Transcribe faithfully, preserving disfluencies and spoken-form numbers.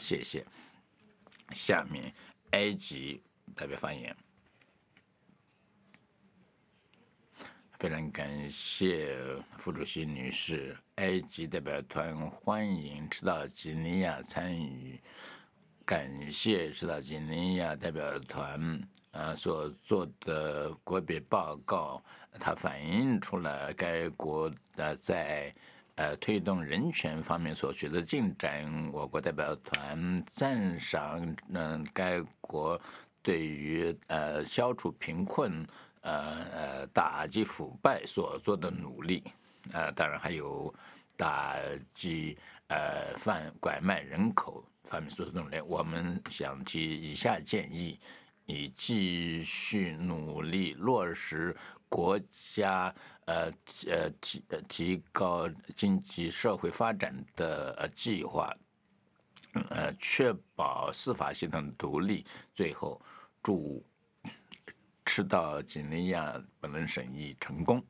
谢谢。下面埃及代表发言。非常感谢副主席女士，埃及代表团欢迎指导几内亚参与，感谢指导几内亚代表团呃所做的国别报告，它反映出了该国呃在呃推动人权方面所取得进展。我国代表团赞赏嗯、呃、该国对于呃消除贫困。呃呃，打击腐败所做的努力，呃，当然还有打击呃贩拐卖人口方面所做的努力。我们想提以下建议，以继续努力落实国家呃呃提呃提高经济社会发展的呃计划，呃，确保司法系统独立。最后，祝。吃到几内亚本轮审议成功。